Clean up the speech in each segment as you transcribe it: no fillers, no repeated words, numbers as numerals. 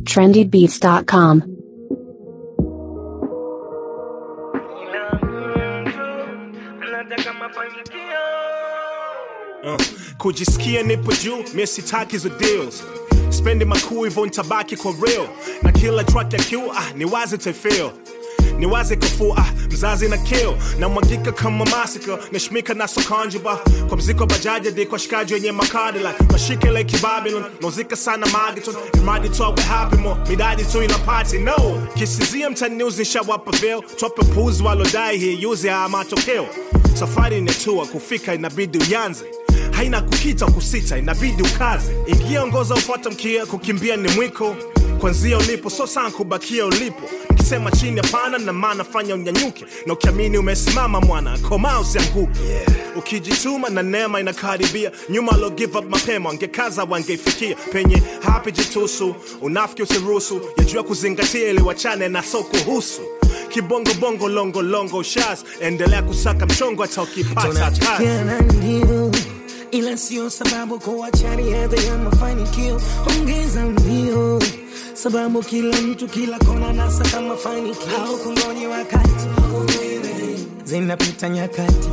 trendybeats.com. Kujisikia nipo juu, mimi sitaki hizo deals. Spendi makuu hivyo nitabaki kwa real. Na kila track ya Q, ni wazi tefeel. Ni wazi kafua, mzazi na kill. Na mwagika kama massacre, nashmika na sokanjiba. Kwa mziko bajaja di kwa shikaji wenye makadi like mashike like Babylon, nozika sana magiton. Imadi to we happy mo, midadi to ina party, no. Kisizia mtani news nisha wapa veil. Tope puzi walo die here, yuzi haa matokeo. Safari netua, kufika inabidi uyanze. Haina kukita kusita, inabidi ukaze. Ingia ngoza ufuata mkia, kukimbia ni mwiko. Kwanzia ulipo, so sana kubakia ulipo. Nikisema chini hapana na maana fanya unyanyuke. Na ukiamini umesimama mwana, koma usianguke. Ukijituma na neema inakaribia. Nyuma lo give up mapema, wangekaza wangeifikia. Penye hapi jitusu, unafiki usiruhusu. Yajua kuzingatia ili wachane na soko husu. Kibongo bongo longo longo shaz. Endelea kusaka mchongo hata ukipata kazi. Ila sio sababu kuachani hadhi ya mafanikio. Ongeza mbio, sababu kila mtu kila kona nasa kama mafanikio. Au kungonyi wakati zinapita nyakati,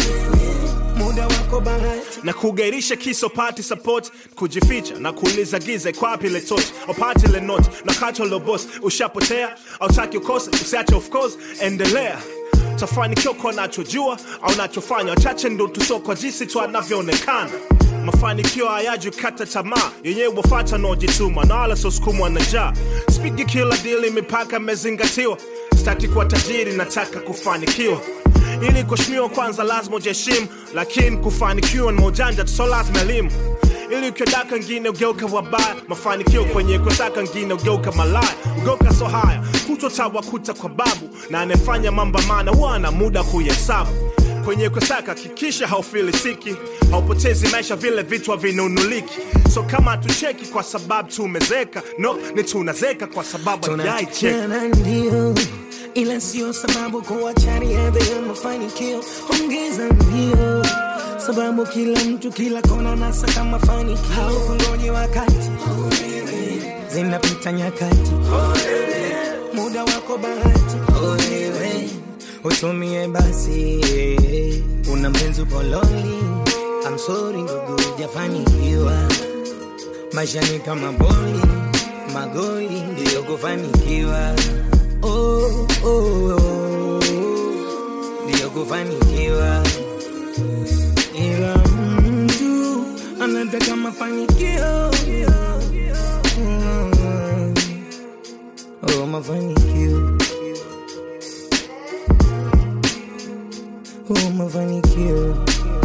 muda wako bahati. Na kugairisha kiso party support. Kujificha na kuuliza giza kwa wapi le torch. O party le note, na kato lo boss. Ushapotea, au taki ukose, usiache of course. Endelea, tafanikiwa kwa nachojua au nachofanya. Wachache ndo tusoko jinsi tu anavyoonekana. Mafanikio hayaji kata tamaa, yenyewe wafata no jituma. Na wala so sukumwa na njaa. Spigi kila deal mipaka mezingatiwa. Sitaki kuwa tajiri, nataka kufanikiwa. Ili kushmiwa kwanza lazima ujiheshimu. Lakini kufanikiwa ni ujanja tu, so lazima elimu. Ili ukiodaka ngine ugeuka wabaya. Mafanikio kwenye kutaka ngine ugeuka malaya. Ugeuka so haya, kutotawa kuta kwa babu. Na anefanya mamba maana wana muda kuhesabu. Kwenye kusaka kikisha haufilisiki. Haupotezi maisha vile vitu havinunuliki. So kama tucheki kwa sababu tumezeka, no, ni tunazeka kwa sababu hajai cheki. Ila sio sababu kuachani hadhi ya mafanikio. Ongeza mbio, sababu kila mtu kila kona nasa kama mafanikio. Au kungonyi wakati zinapita nyakati, muda wako bahati. Utumie basi, una mpenzi poloni. I'm sorry ndugu hujafanikiwa. Maisha ni kama boli, magoli ndiyo kufanikiwa. Oh, oh, oh, ndiyo kufanikiwa. Ila mtu anataka mafanikio. Oh, mafanikio. Oh, mafanikio.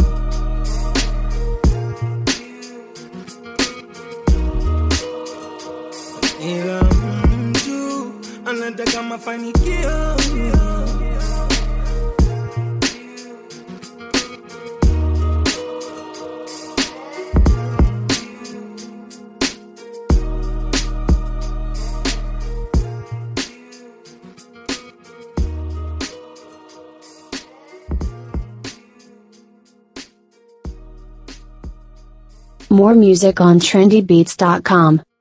Ila mtu anataka mafanikio. More music on trendybeats.com.